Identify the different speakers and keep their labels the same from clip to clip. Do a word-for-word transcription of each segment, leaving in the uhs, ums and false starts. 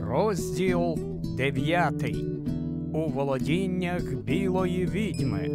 Speaker 1: Розділ дев'ятий. У володіннях білої відьми.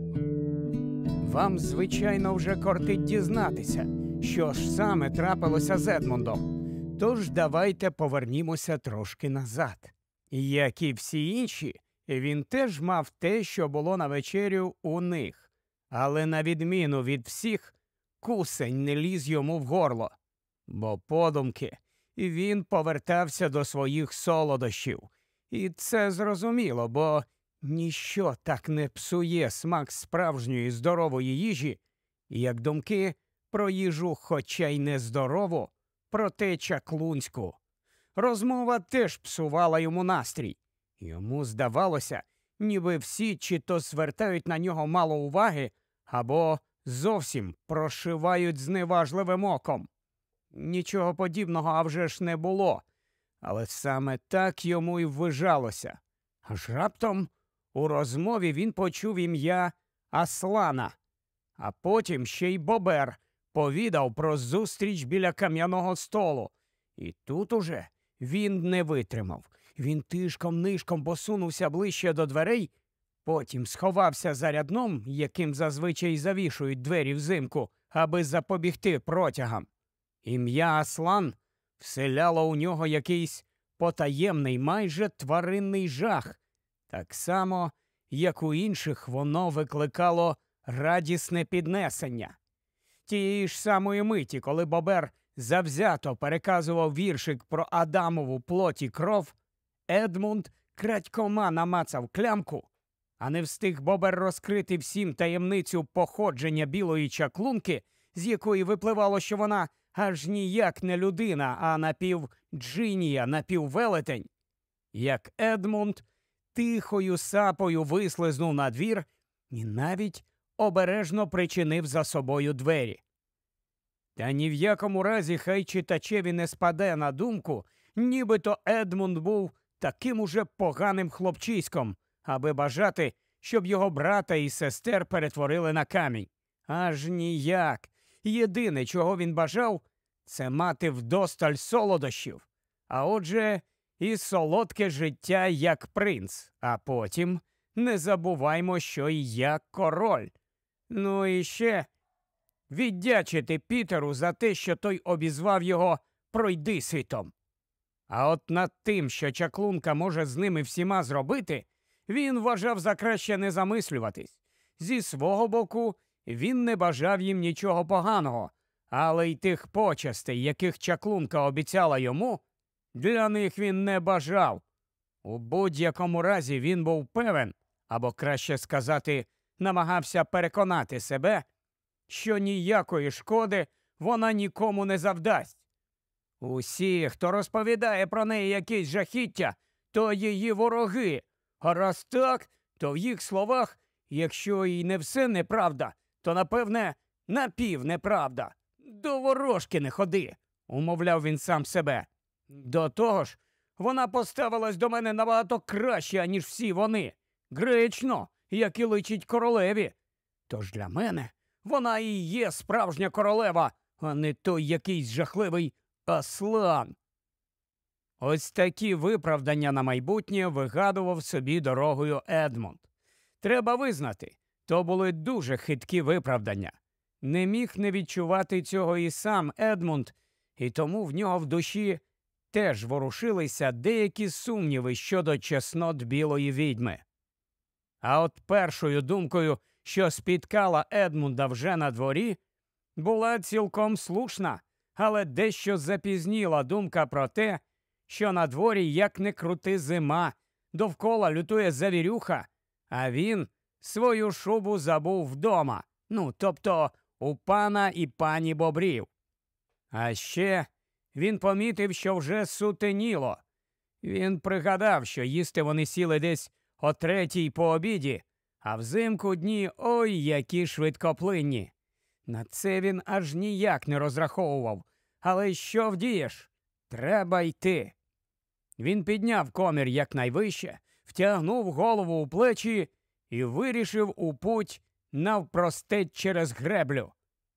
Speaker 1: Вам, звичайно, вже кортить дізнатися, що ж саме трапилося з Едмундом. Тож давайте повернімося трошки назад. Як і всі інші, він теж мав те, що було на вечерю у них. Але на відміну від всіх, кусень не ліз йому в горло. Бо подумки він повертався до своїх солодощів. І це зрозуміло, бо ніщо так не псує смак справжньої здорової їжі, як думки про їжу, хоча й не здорову, проте чаклунську. Розмова теж псувала йому настрій. Йому здавалося, ніби всі чи то звертають на нього мало уваги, або зовсім прошивають зневажливим оком. Нічого подібного, а вже ж не було. Але саме так йому й ввижалося. Аж раптом у розмові він почув ім'я Аслана. А потім ще й Бобер повідав про зустріч біля кам'яного столу. І тут уже він не витримав. Він тишком-нишком посунувся ближче до дверей, потім сховався за рядном, яким зазвичай завішують двері взимку, аби запобігти протягам. Ім'я Аслан вселяло у нього якийсь потаємний, майже тваринний жах. Так само, як у інших, воно викликало радісне піднесення. Тієї ж самої миті, коли Бобер завзято переказував віршик про Адамову плоть і кров, Едмунд крадькома намацав клямку, а не встиг Бобер розкрити всім таємницю походження білої чаклунки, з якої випливало, що вона аж ніяк не людина, а напів-джинія, напіввелетень, як Едмунд тихою сапою вислизнув на двір і навіть обережно причинив за собою двері. Та ні в якому разі хай читачеві не спаде на думку, нібито Едмунд був таким уже поганим хлопчиськом, аби бажати, щоб його брата і сестер перетворили на камінь. Аж ніяк. Єдине, чого він бажав, це мати вдосталь солодощів, а отже і солодке життя як принц, а потім не забуваймо, що і як король. Ну і ще віддячити Пітеру за те, що той обізвав його пройдисвітом. А от над тим, що чаклунка може з ними всіма зробити, він вважав за краще не замислюватись. Зі свого боку, він не бажав їм нічого поганого, але й тих почестей, яких чаклунка обіцяла йому, для них він не бажав. У будь-якому разі він був певен, або краще сказати, намагався переконати себе, що ніякої шкоди вона нікому не завдасть. Усі, хто розповідає про неї якісь жахіття, то її вороги, а раз так, то в їх словах, якщо і не все неправда, то, напевне, напівнеправда. До ворожки не ходи, умовляв він сам себе. До того ж, вона поставилась до мене набагато краще, аніж всі вони. Гречно, як і личить королеві. Тож для мене вона і є справжня королева, а не той якийсь жахливий Аслан. Ось такі виправдання на майбутнє вигадував собі дорогою Едмунд. Треба визнати, то були дуже хиткі виправдання. Не міг не відчувати цього і сам Едмунд, і тому в нього в душі теж ворушилися деякі сумніви щодо чеснот білої відьми. А от першою думкою, що спіткала Едмунда вже на дворі, була цілком слушна, але дещо запізніла думка про те, що на дворі як не крути зима, довкола лютує завірюха, а він свою шубу забув вдома, ну, тобто у пана і пані Бобрів. А ще він помітив, що вже сутеніло. Він пригадав, що їсти вони сіли десь о третій по обіді, а взимку дні ой які швидкоплинні. На це він аж ніяк не розраховував, але що вдієш? Треба йти. Він підняв комір якнайвище, втягнув голову у плечі і вирішив у путь навпростець через греблю.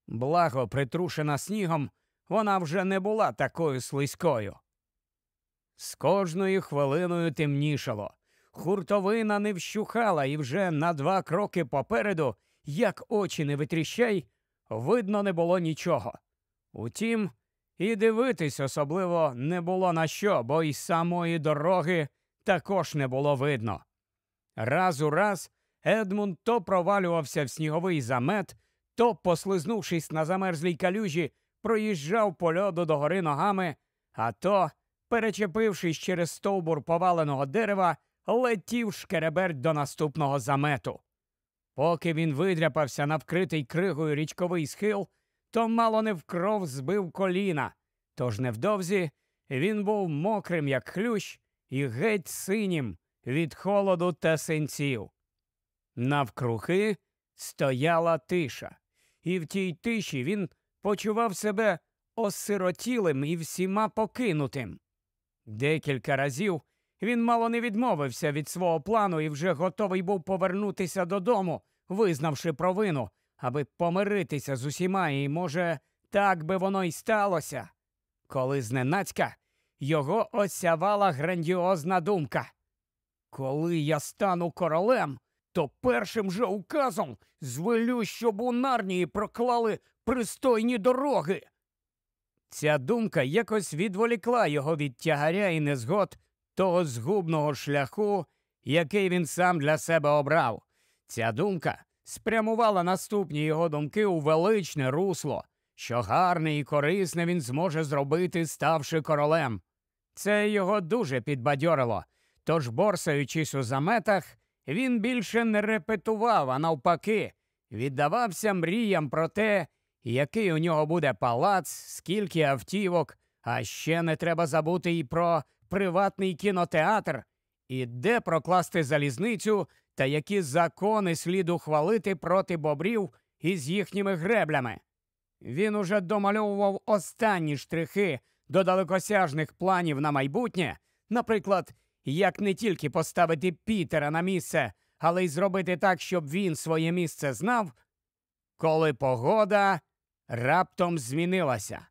Speaker 1: Благо, притрушена снігом, вона вже не була такою слизькою. З кожною хвилиною темнішало. Хуртовина не вщухала, і вже на два кроки попереду, як очі не витріщай, видно не було нічого. Утім, і дивитись особливо не було на що, бо й самої дороги також не було видно. Раз у раз Едмунд то провалювався в сніговий замет, то, послизнувшись на замерзлій калюжі, проїжджав по льоду догори ногами, а то, перечепившись через стовбур поваленого дерева, летів шкереберть до наступного замету. Поки він видряпався на вкритий кригою річковий схил, то мало не вкров збив коліна, тож невдовзі він був мокрим, як хлющ, і геть синім від холоду та синців. Навкруги стояла тиша, і в тій тиші він почував себе осиротілим і всіма покинутим. Декілька разів він мало не відмовився від свого плану і вже готовий був повернутися додому, визнавши провину, аби помиритися з усіма, і, може, так би воно й сталося, коли зненацька його осявала грандіозна думка. Коли я стану королем, то першим же указом звелю, щоб у Нарнії проклали пристойні дороги. Ця думка якось відволікла його від тягаря і незгод того згубного шляху, який він сам для себе обрав. Ця думка спрямувала наступні його думки у величне русло, що гарне і корисне він зможе зробити, ставши королем. Це його дуже підбадьорило, тож, борсаючись у заметах, він більше не репетував, а навпаки, віддавався мріям про те, який у нього буде палац, скільки автівок, а ще не треба забути і про приватний кінотеатр, і де прокласти залізницю, та які закони слід ухвалити проти бобрів із їхніми греблями. Він уже домальовував останні штрихи до далекосяжних планів на майбутнє, наприклад, як не тільки поставити Пітера на місце, але й зробити так, щоб він своє місце знав, коли погода раптом змінилася.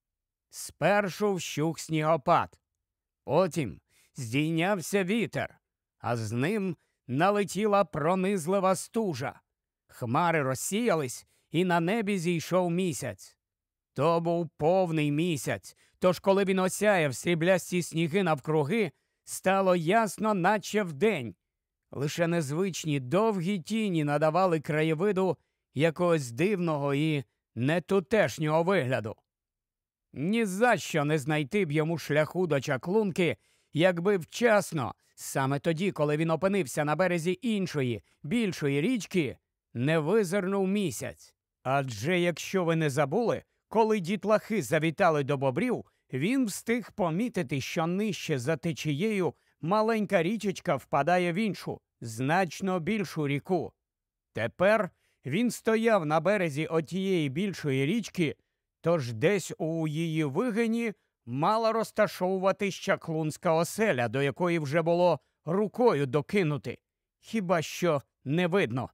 Speaker 1: Спершу вщух снігопад, потім здійнявся вітер, а з ним налетіла пронизлива стужа. Хмари розсіялись, і на небі зійшов місяць. То був повний місяць, тож коли він осяяв сріблясті сніги навкруги, стало ясно, наче вдень. Лише незвичні довгі тіні надавали краєвиду якогось дивного і нетутешнього вигляду. Ні за що не знайти б йому шляху до чаклунки, якби вчасно, саме тоді, коли він опинився на березі іншої, більшої річки, не визирнув місяць. Адже, якщо ви не забули, коли дітлахи завітали до бобрів, він встиг помітити, що нижче за течією маленька річечка впадає в іншу, значно більшу ріку. Тепер він стояв на березі отієї більшої річки, тож десь у її вигині мала розташовуватись чаклунська оселя, до якої вже було рукою докинути. Хіба що не видно.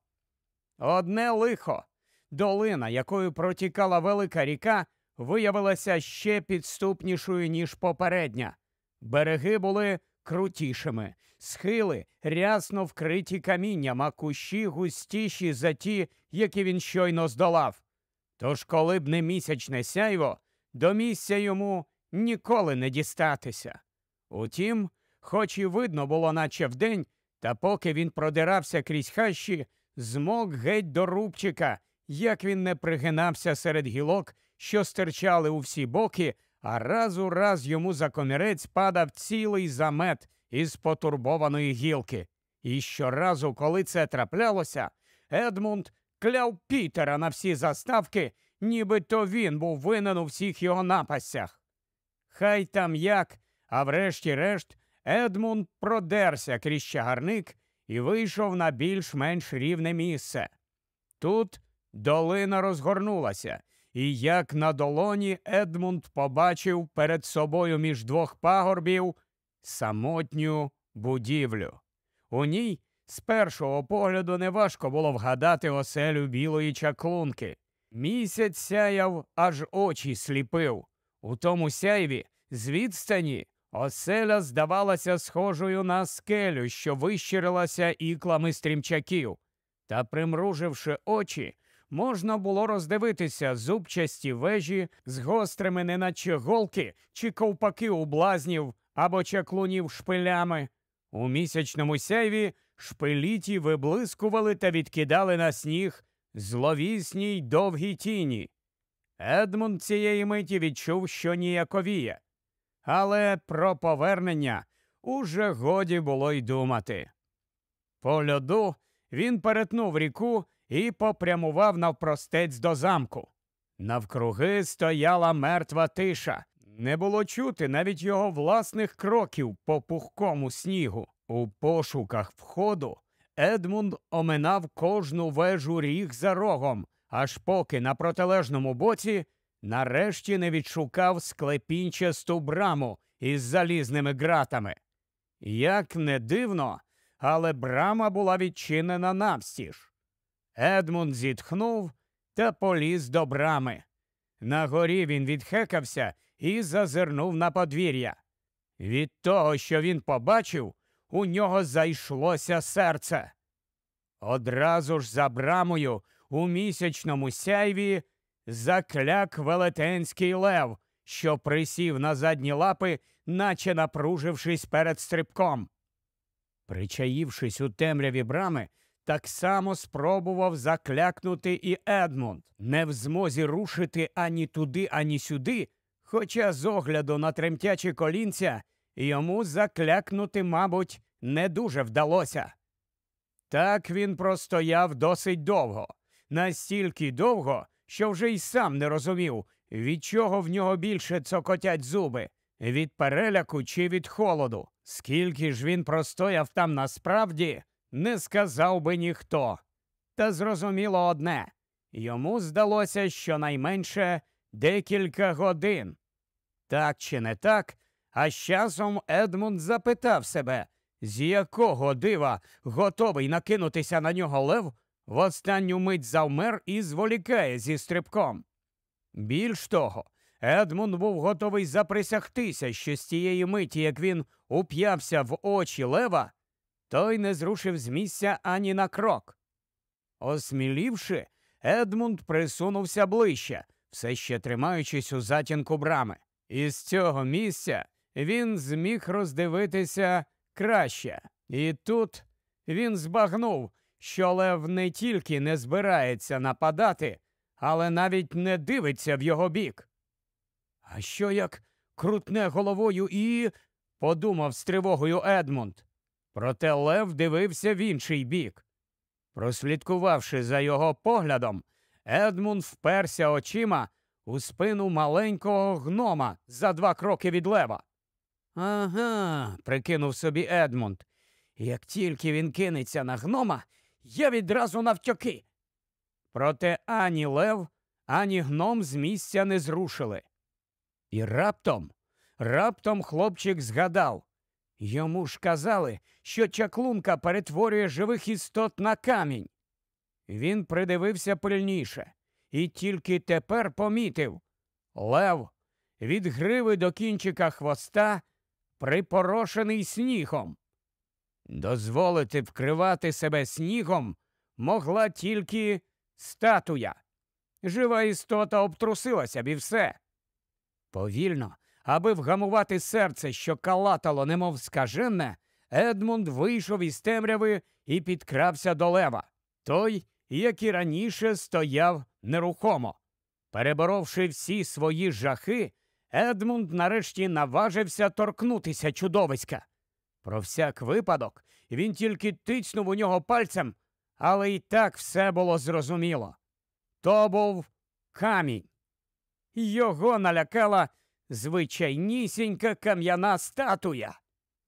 Speaker 1: Одне лихо. Долина, якою протікала велика ріка, виявилася ще підступнішою, ніж попередня. Береги були крутішими, схили рясно вкриті камінням, а кущі густіші за ті, які він щойно здолав. Тож, коли б не місячне сяйво, до місця йому ніколи не дістатися. Утім, хоч і видно було наче вдень, та поки він продирався крізь хащі, змок геть до рубчика, як він не пригинався серед гілок, що стирчали у всі боки, а раз у раз йому за комірець падав цілий замет із потурбованої гілки. І щоразу, коли це траплялося, Едмунд кляв Пітера на всі заставки, ніби то він був винен у всіх його напастях. Хай там як, а врешті-решт Едмунд продерся крізь чагарник і вийшов на більш-менш рівне місце. Тут долина розгорнулася, і як на долоні Едмунд побачив перед собою між двох пагорбів самотню будівлю. У ній з першого погляду неважко було вгадати оселю білої чаклунки. Місяць сяяв, аж очі сліпив. У тому сяйві з відстані Оселя здавалася схожою на скелю, що вищирилася іклами стрімчаків. Та, примруживши очі, можна було роздивитися зубчасті вежі з гострими неначе голки чи ковпаки у блазнів або чаклунів шпилями. У місячному сяйві шпилі ті виблискували та відкидали на сніг зловісні й довгі тіні. Едмунд цієї миті відчув, що ніяковіє. Але про повернення уже годі було й думати. По льоду він перетнув ріку і попрямував навпростець до замку. Навкруги стояла мертва тиша. Не було чути навіть його власних кроків по пухкому снігу. У пошуках входу Едмунд оминав кожну вежу ріг за рогом, аж поки на протилежному боці нарешті не відшукав склепінчасту браму із залізними ґратами. Як не дивно, але брама була відчинена навстіж. Едмунд зітхнув та поліз до брами. На горі він відхекався і зазирнув на подвір'я. Від того, що він побачив, у нього зайшлося серце. Одразу ж за брамою у місячному сяйві закляк велетенський лев, що присів на задні лапи, наче напружившись перед стрибком. Причаївшись у темряві брами, так само спробував заклякнути і Едмунд, не в змозі рушити ані туди, ані сюди, хоча з огляду на тремтячі колінця йому заклякнути, мабуть, не дуже вдалося. Так він простояв досить довго, настільки довго, що вже й сам не розумів, від чого в нього більше цокотять зуби – від переляку чи від холоду. Скільки ж він простояв там насправді, не сказав би ніхто. Та зрозуміло одне – йому здалося щонайменше декілька годин. Так чи не так, а з часом Едмунд запитав себе, з якого дива готовий накинутися на нього лев, в останню мить завмер і зволікає зі стрибком. Більш того, Едмунд був готовий заприсягтися, що з тієї миті, як він уп'явся в очі лева, той не зрушив з місця ані на крок. Осмілівши, Едмунд присунувся ближче, все ще тримаючись у затінку брами. І з цього місця він зміг роздивитися краще. І тут він збагнув, що лев не тільки не збирається нападати, але навіть не дивиться в його бік. «А що як крутне головою і...» – подумав з тривогою Едмунд. Проте лев дивився в інший бік. Прослідкувавши за його поглядом, Едмунд вперся очима у спину маленького гнома за два кроки від лева. «Ага», – прикинув собі Едмунд, – «як тільки він кинеться на гнома, я відразу навтьоки». Проте ані лев, ані гном з місця не зрушили. І раптом, раптом хлопчик згадав. Йому ж казали, що чаклунка перетворює живих істот на камінь. Він придивився пильніше і тільки тепер помітив. Лев від гриви до кінчика хвоста припорошений снігом. Дозволити вкривати себе снігом могла тільки статуя. Жива істота обтрусилася б і все. Повільно, аби вгамувати серце, що калатало немов скажене, Едмунд вийшов із темряви і підкрався до лева. Той, як і раніше, стояв нерухомо. Переборовши всі свої жахи, Едмунд нарешті наважився торкнутися чудовиська. Про всяк випадок він тільки тицнув у нього пальцем, але і так все було зрозуміло. То був камінь. Його налякала звичайнісінька кам'яна статуя.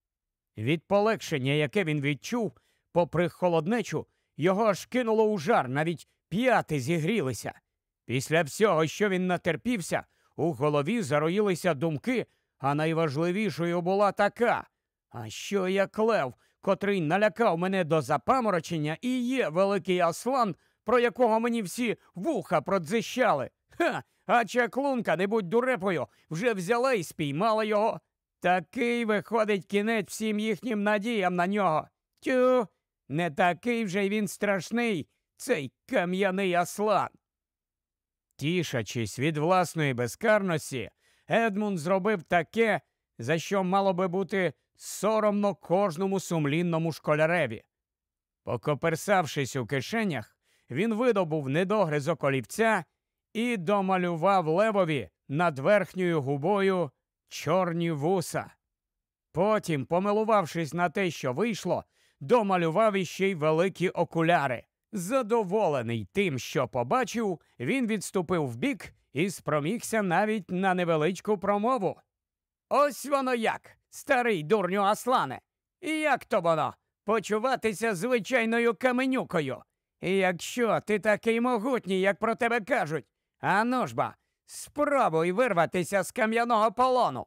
Speaker 1: Від полегшення, яке він відчув, попри холоднечу, його аж кинуло у жар, навіть п'яти зігрілися. Після всього, що він натерпівся, у голові зароїлися думки, а найважливішою була така: а що як лев, котрий налякав мене до запаморочення, і є великий Аслан, про якого мені всі вуха продзищали? Ха! А чаклунка, не будь дурепою, вже взяла і спіймала його. Такий виходить кінець всім їхнім надіям на нього. Тю, не такий вже й він страшний, цей кам'яний Аслан. Тішачись від власної безкарності, Едмунд зробив таке, за що мало би бути соромно кожному сумлінному школяреві. Покоперсавшись у кишенях, він видобув недогризок олівця і домалював левові над верхньою губою чорні вуса. Потім, помилувавшись на те, що вийшло, домалював іще й великі окуляри. Задоволений тим, що побачив, він відступив вбік і спромігся навіть на невеличку промову. «Ось воно як, старий дурню Аслане! І як то воно? Почуватися звичайною каменюкою? І якщо ти такий могутній, як про тебе кажуть, ану ж ба, спробуй вирватися з кам'яного полону!»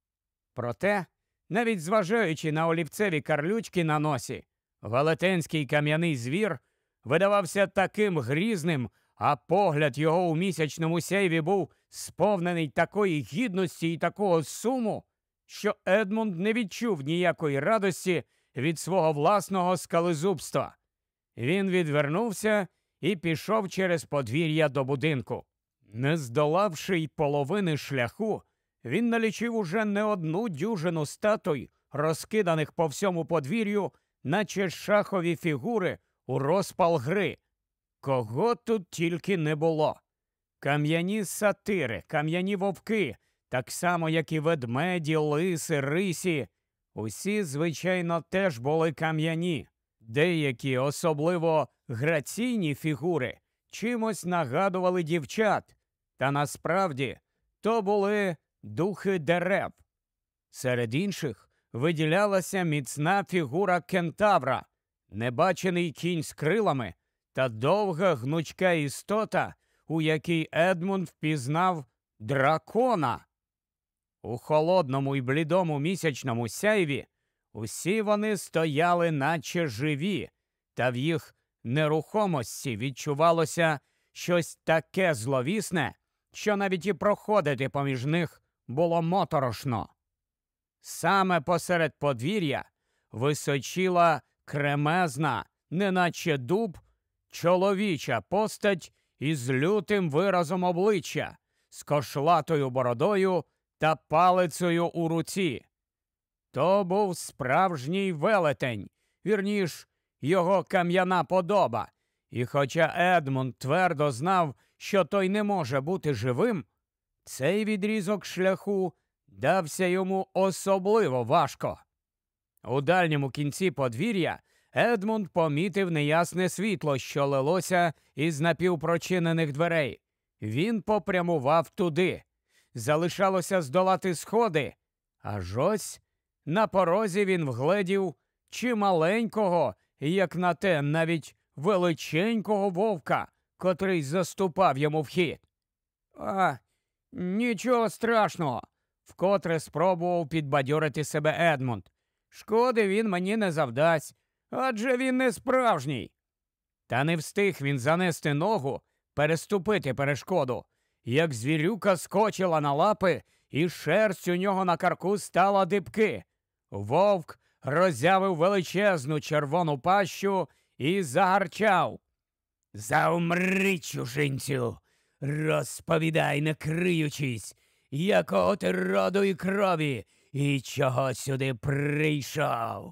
Speaker 1: Проте, навіть зважаючи на олівцеві карлючки на носі, велетенський кам'яний звір видавався таким грізним, а погляд його у місячному сяйві був сповнений такої гідності і такого суму, що Едмунд не відчув ніякої радості від свого власного скалезубства. Він відвернувся і пішов через подвір'я до будинку. Не здолавши й половини шляху, він налічив уже не одну дюжину статуй, розкиданих по всьому подвір'ю, наче шахові фігури у розпал гри. Кого тут тільки не було. Кам'яні сатири, кам'яні вовки, так само, як і ведмеді, лиси, рисі. Усі, звичайно, теж були кам'яні. Деякі, особливо граційні фігури, чимось нагадували дівчат. Та насправді то були духи дерев. Серед інших виділялася міцна фігура кентавра, небачений кінь з крилами та довга гнучка істота, у якій Едмунд впізнав дракона. У холодному й блідому місячному сяйві усі вони стояли наче живі, та в їх нерухомості відчувалося щось таке зловісне, що навіть і проходити поміж них було моторошно. Саме посеред подвір'я височіла кремезна, неначе дуб, чоловіча постать із лютим виразом обличчя, з кошлатою бородою та палицею у руці. То був справжній велетень, вірніш, його кам'яна подоба, і хоча Едмунд твердо знав, що той не може бути живим, цей відрізок шляху дався йому особливо важко. У дальньому кінці подвір'я Едмунд помітив неясне світло, що лилося із напівпрочинених дверей. Він попрямував туди. Залишалося здолати сходи, аж ось на порозі він вгледів чималенького, як на те навіть величенького вовка, котрий заступав йому вхід. «А, нічого страшного», – вкотре спробував підбадьорити себе Едмунд. «Шкоди він мені не завдасть, адже він не справжній». Та не встиг він занести ногу, переступити перешкоду, як звірюка скочила на лапи, і шерсть у нього на карку стала дибки. Вовк роззявив величезну червону пащу і загарчав. «Заумри, чужинцю! Розповідай, не криючись, якого ти роду і крові, і чого сюди прийшов?»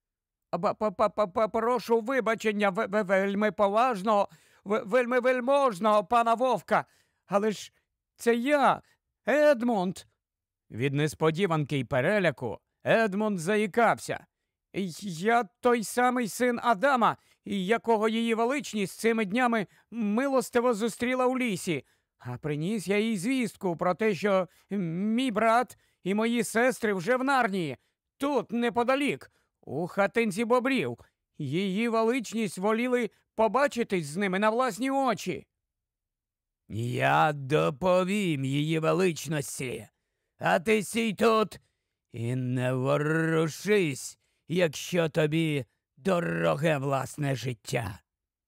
Speaker 1: «Прошу вибачення вельми поважного, вельми вельможного пана Вовка, але ж це я, Едмунд!» Від несподіванки й переляку Едмунд заїкався. «Я той самий син Адама, якого її величність цими днями милостиво зустріла у лісі. А приніс я їй звістку про те, що мій брат і мої сестри вже в Нарнії, тут, неподалік, у хатинці бобрів. Її величність воліли побачитись з ними на власні очі». «Я доповім її величності, а ти сій тут і не ворушись, якщо тобі дороге власне життя».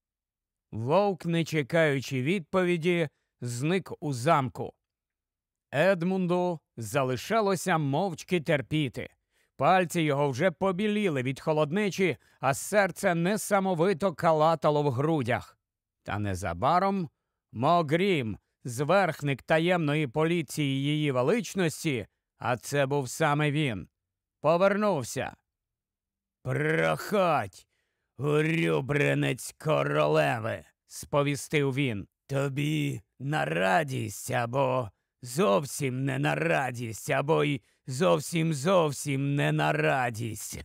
Speaker 1: Вовк, не чекаючи відповіді, зник у замку. Едмунду залишалося мовчки терпіти. Пальці його вже побіліли від холоднечі, а серце несамовито калатало в грудях. Та незабаром Могрім, зверхник таємної поліції її величності, а це був саме він, повернувся. «Проходь, улюбленець королеви», – сповістив він. «Тобі на радість, або зовсім не на радість, або й зовсім-зовсім не на радість».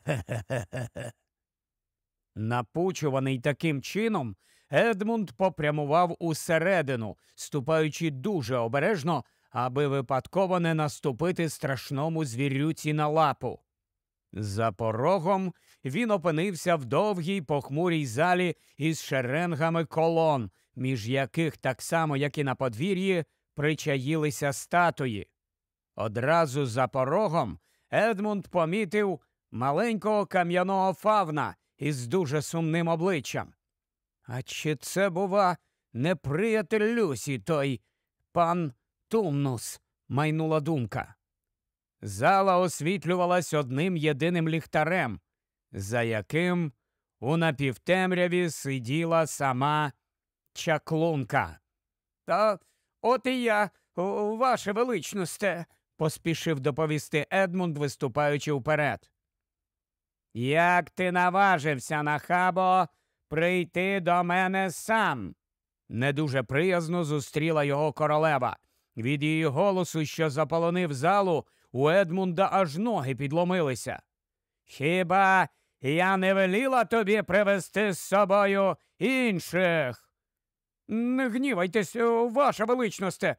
Speaker 1: Напучуваний таким чином, Едмунд попрямував усередину, ступаючи дуже обережно, аби випадково не наступити страшному звірюці на лапу. За порогом він опинився в довгій похмурій залі із шеренгами колон, між яких, так само як і на подвір'ї, причаїлися статуї. Одразу за порогом Едмунд помітив маленького кам'яного фавна із дуже сумним обличчям. А чи це, бува, не приятель Люсі, той пан Тумнус, майнула думка. Зала освітлювалась одним єдиним ліхтарем, за яким у напівтемряві сиділа сама чаклунка. «Та от і я, ваше величносте», – поспішив доповісти Едмунд, виступаючи вперед. «Як ти наважився, нахабо, прийти до мене сам?» Не дуже приязно зустріла його королева. Від її голосу, що заполонив залу, у Едмунда аж ноги підломилися. «Хіба я не веліла тобі привезти з собою інших?» «Не гнівайтесь, ваша величносте.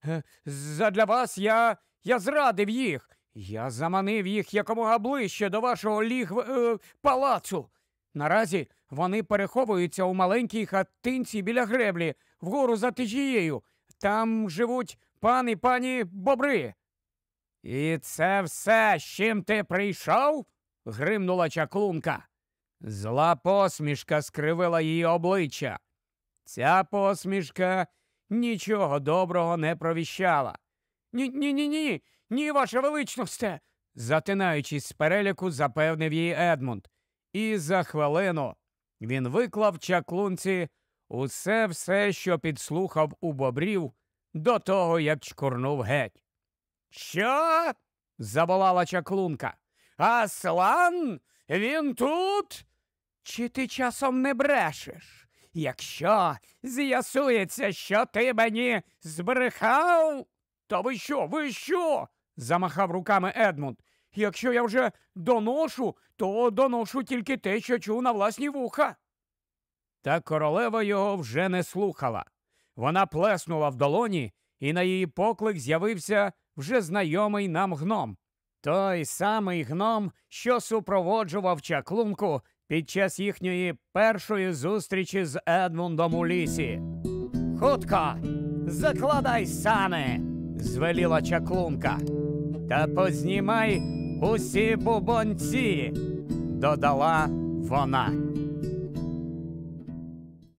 Speaker 1: Задля вас я, я зрадив їх. Я заманив їх якомога ближче до вашого лігв... Е, палацу. Наразі вони переховуються у маленькій хатинці біля греблі, вгору за течією. Там живуть пан і пані бобри». «І це все, з чим ти прийшов?» – гримнула чаклунка. Зла посмішка скривила її обличчя. Ця посмішка нічого доброго не провіщала. «Ні-ні-ні, ні, ваше величносте!» – затинаючись з переляку, запевнив її Едмунд. І за хвилину він виклав чаклунці усе-все, що підслухав у бобрів, до того, як чкурнув геть. «Що?» – заволала чаклунка. «Аслан? Він тут? Чи ти часом не брешеш? Якщо з'ясується, що ти мені збрехав...» «Та ви що, ви що?» – замахав руками Едмунд. «Якщо я вже доношу, то доношу тільки те, що чув на власні вуха». Та королева його вже не слухала. Вона плеснула в долоні, і на її поклик з'явився вже знайомий нам гном. Той самий гном, що супроводжував чаклунку під час їхньої першої зустрічі з Едмундом у лісі. «Хутко, закладай сани!» – звеліла чаклунка. «Та познімай усі бубонці!» – додала вона.